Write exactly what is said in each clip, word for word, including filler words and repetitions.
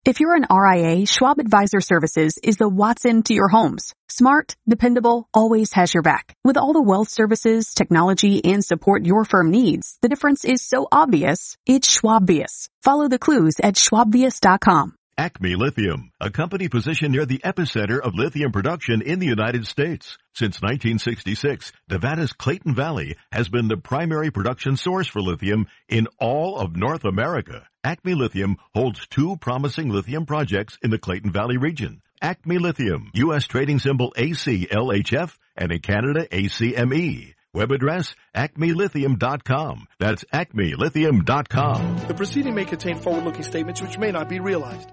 If you're an R I A, Schwab Advisor Services is the Watson to your homes. Smart, dependable, always has your back. With all the wealth services, technology, and support your firm needs, the difference is so obvious, it's Schwabvius. Follow the clues at schwabvius dot com. Acme Lithium, a company positioned near the epicenter of lithium production in the United States. Since nineteen sixty-six, Nevada's Clayton Valley has been the primary production source for lithium in all of North America. Acme Lithium holds two promising lithium projects in the Clayton Valley region. Acme Lithium, U S trading symbol A C L H F, and in Canada A C M E. Web address, acme lithium dot com. That's acme lithium dot com. The proceeding may contain forward-looking statements which may not be realized.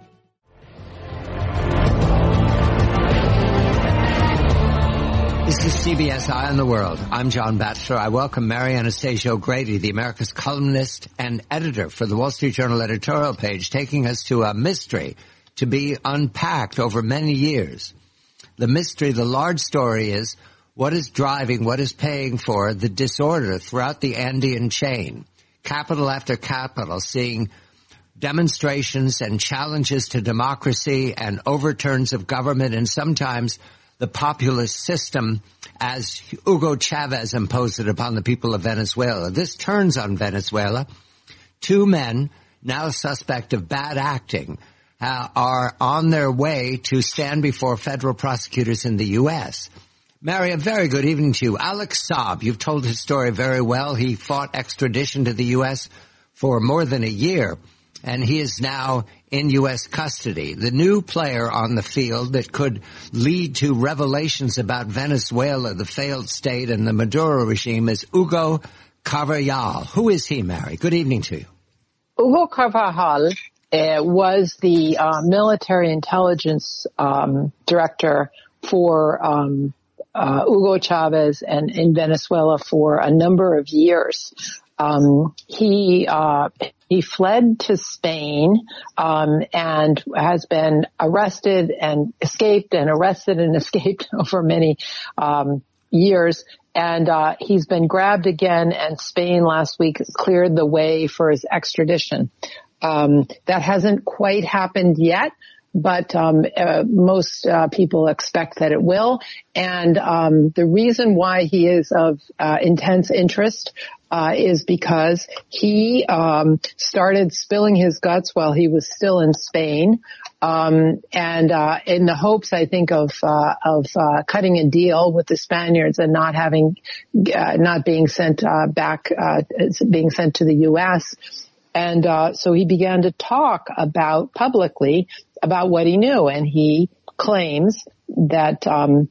This is C B S Eye on the World. I'm John Batchelor. I welcome Mary Anastasia O'Grady, the America's columnist and editor for the Wall Street Journal editorial page, taking us to a mystery to be unpacked over many years. The mystery, the large story is, what is driving, what is paying for the disorder throughout the Andean chain? Capital after capital, seeing demonstrations and challenges to democracy and overturns of government, and sometimes the populist system as Hugo Chavez imposed it upon the people of Venezuela. This turns on Venezuela. Two men, now suspect of bad acting, uh, are on their way to stand before federal prosecutors in the U S. Mary, a very good evening to you. Alex Saab, you've told his story very well. He fought extradition to the U S for more than a year, and he is now in U S custody. The new player on the field that could lead to revelations about Venezuela, the failed state, and the Maduro regime is Hugo Carvajal. Who is he, Mary? Good evening to you. Hugo Carvajal uh, was the uh, military intelligence um, director for um, uh, Hugo Chavez and in Venezuela for a number of years. Um, he, uh, he fled to Spain, um, and has been arrested and escaped and arrested and escaped over many, um, years. And, uh, he's been grabbed again, and Spain last week cleared the way for his extradition. Um, that hasn't quite happened yet, but, um, uh, most, uh, people expect that it will. And, um, the reason why he is of, uh, intense interest Uh, is because he um started spilling his guts while he was still in Spain, um and uh in the hopes, I think, of uh of uh cutting a deal with the Spaniards and not having uh, not being sent uh back uh being sent to the U S. And uh so he began to talk about publicly about what he knew, and he claims that um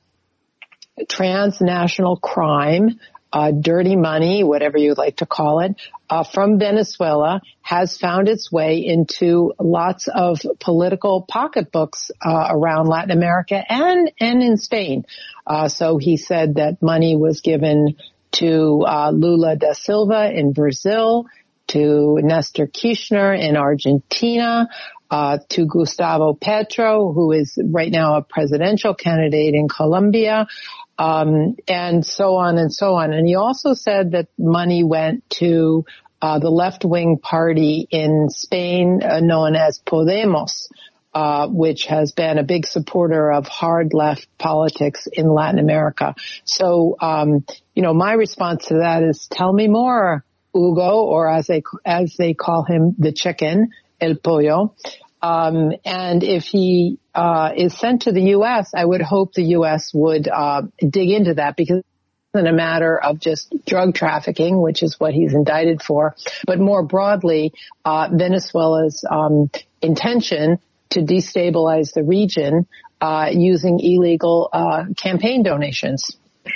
transnational crime, Uh, dirty money, whatever you'd like to call it, uh, from Venezuela has found its way into lots of political pocketbooks uh, around Latin America and and in Spain. Uh, so he said that money was given to uh, Lula da Silva in Brazil, to Nestor Kirchner in Argentina, uh, to Gustavo Petro, who is right now a presidential candidate in Colombia, Um, and so on and so on. And he also said that money went to, uh, the left-wing party in Spain, uh, known as Podemos, uh, which has been a big supporter of hard left politics in Latin America. So, um, you know, my response to that is, tell me more, Hugo, or as they, as they call him, the chicken, El Pollo. Um, and if he, uh, is sent to the U S, I would hope the U S would, uh, dig into that, because it's not a matter of just drug trafficking, which is what he's indicted for, but more broadly, uh, Venezuela's, um, intention to destabilize the region, uh, using illegal, uh, campaign donations.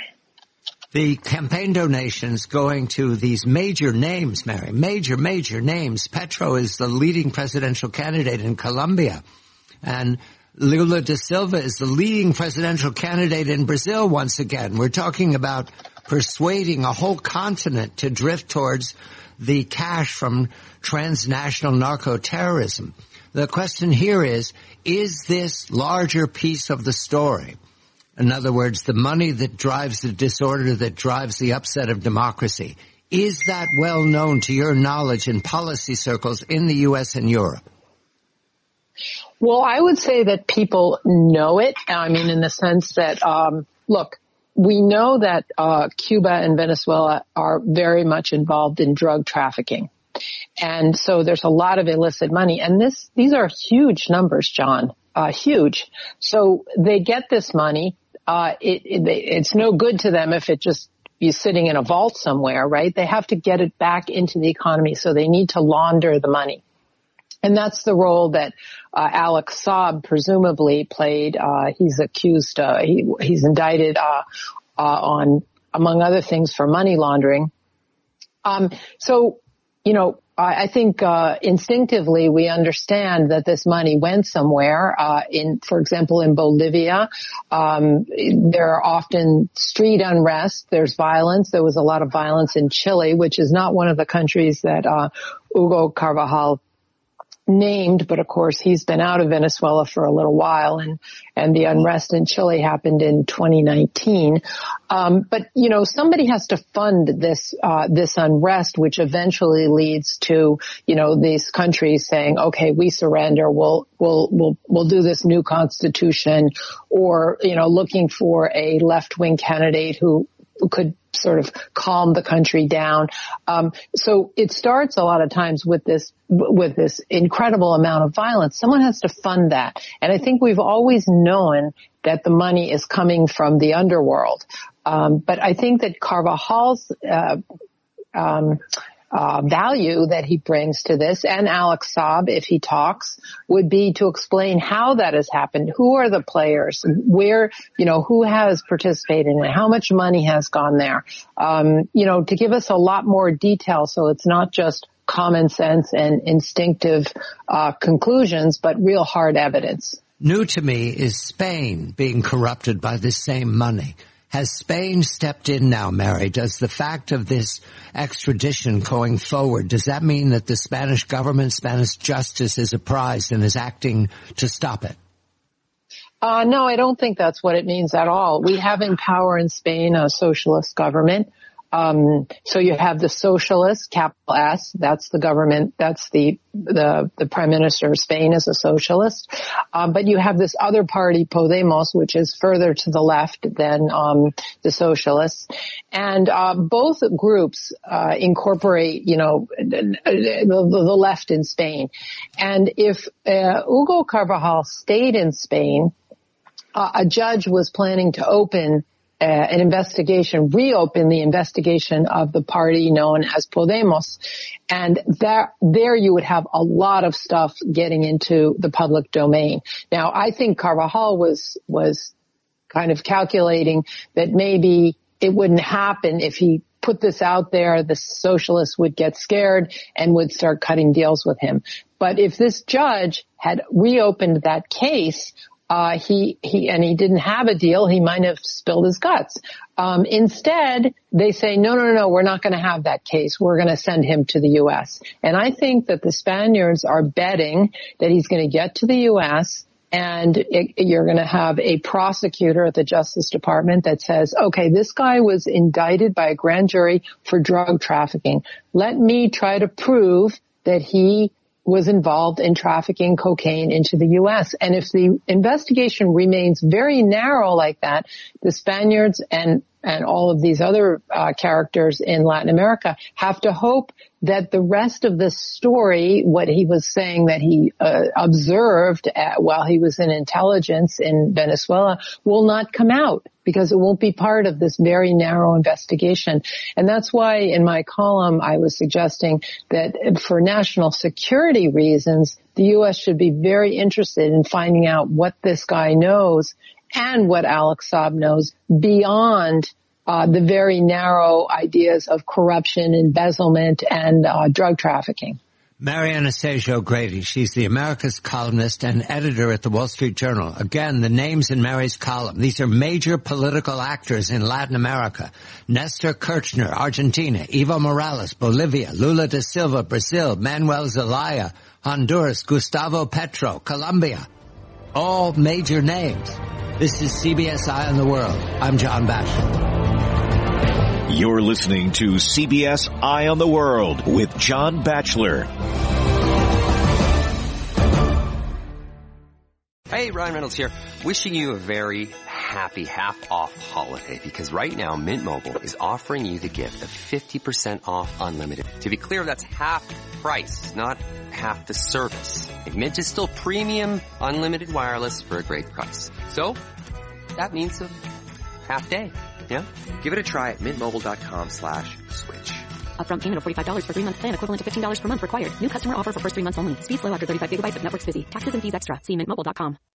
The campaign donations going to these major names, Mary, major, major names. Petro is the leading presidential candidate in Colombia, and Lula da Silva is the leading presidential candidate in Brazil once again. We're talking about persuading a whole continent to drift towards the cash from transnational narco-terrorism. The question here is, is this larger piece of the story? In other words, the money that drives the disorder, that drives the upset of democracy, is that well known to your knowledge in policy circles in the U S and Europe? Well, I would say that people know it. I mean, in the sense that, um, look, we know that uh, Cuba and Venezuela are very much involved in drug trafficking. And so there's a lot of illicit money. And this, these are huge numbers, John, uh, huge. So they get this money. Uh, it, it, it's no good to them if it just is sitting in a vault somewhere, right? They have to get it back into the economy. So they need to launder the money. And that's the role that uh, Alex Saab presumably played. Uh, he's accused, uh, he, he's indicted uh, uh, on, among other things, for money laundering. Um, so, you know, I, I think uh, instinctively we understand that this money went somewhere. Uh, in, for example, in Bolivia, um, there are often street unrest. There's violence. There was a lot of violence in Chile, which is not one of the countries that uh, Hugo Carvajal named, but of course he's been out of Venezuela for a little while, and and the unrest in Chile happened in twenty nineteen. Um, but you know, somebody has to fund this uh this unrest, which eventually leads to you know these countries saying, okay, we surrender, we'll we'll we'll we'll do this new constitution, or you know looking for a left wing candidate who could sort of calm the country down. Um, so it starts a lot of times with this, with this incredible amount of violence. Someone has to fund that. And I think we've always known that the money is coming from the underworld. Um, but I think that Carvajal's, uh, um, Uh, value that he brings to this, and Alex Saab, if he talks, would be to explain how that has happened. Who are the players? Where, you know, who has participated in it? How much money has gone there? Um, you know, to give us a lot more detail so it's not just common sense and instinctive uh, conclusions, but real hard evidence. New to me is Spain being corrupted by this same money. Has Spain stepped in now, Mary? Does the fact of this extradition going forward, does that mean that the Spanish government, Spanish justice is apprised and is acting to stop it? Uh, no, I don't think that's what it means at all. We have in power in Spain a socialist government. Um, so you have the socialist, capital S, that's the government, that's the, the, the prime minister of Spain is a socialist. Um, but you have this other party, Podemos, which is further to the left than, um, the socialists. And, uh, both groups, uh, incorporate, you know, the, the left in Spain. And if, uh, Hugo Carvajal stayed in Spain, uh, a judge was planning to open Uh, an investigation, reopen the investigation of the party known as Podemos. And there, there you would have a lot of stuff getting into the public domain. Now, I think Carvajal was, was kind of calculating that maybe it wouldn't happen if he put this out there. The socialists would get scared and would start cutting deals with him. But if this judge had reopened that case, Uh, he, he, and he didn't have a deal, he might have spilled his guts. Um, instead, they say, no, no, no, we're not going to have that case. We're going to send him to the U S. And I think that the Spaniards are betting that he's going to get to the U S and it, you're going to have a prosecutor at the Justice Department that says, okay, this guy was indicted by a grand jury for drug trafficking. Let me try to prove that he was involved in trafficking cocaine into the U S. And if the investigation remains very narrow like that, the Spaniards and and all of these other uh, characters in Latin America have to hope that the rest of the story, what he was saying that he uh, observed at, while he was in intelligence in Venezuela, will not come out because it won't be part of this very narrow investigation. And that's why in my column I was suggesting that for national security reasons, the U S should be very interested in finding out what this guy knows and what Alex Saab knows beyond uh, the very narrow ideas of corruption, embezzlement, and uh, drug trafficking. Mary Anastasia O'Grady, she's the America's columnist and editor at the Wall Street Journal. Again, the names in Mary's column. These are major political actors in Latin America. Nestor Kirchner, Argentina. Evo Morales, Bolivia. Lula da Silva, Brazil. Manuel Zelaya, Honduras. Gustavo Petro, Colombia. All major names. This is C B S Eye on the World. I'm John Batchelor. You're listening to C B S Eye on the World with John Batchelor. Hey, Ryan Reynolds here. Wishing you a very happy half-off holiday, because right now Mint Mobile is offering you the gift of fifty percent off unlimited. To be clear, that's half price, not half the service. And Mint is still premium unlimited wireless for a great price. So that means a half day. Yeah? Give it a try at mintmobile.com slash switch. Upfront payment of forty-five dollars for three-month plan equivalent to fifteen dollars per month required. New customer offer for first three months only. Speed slow after thirty-five gigabytes if network's busy. Taxes and fees extra. See mint mobile dot com.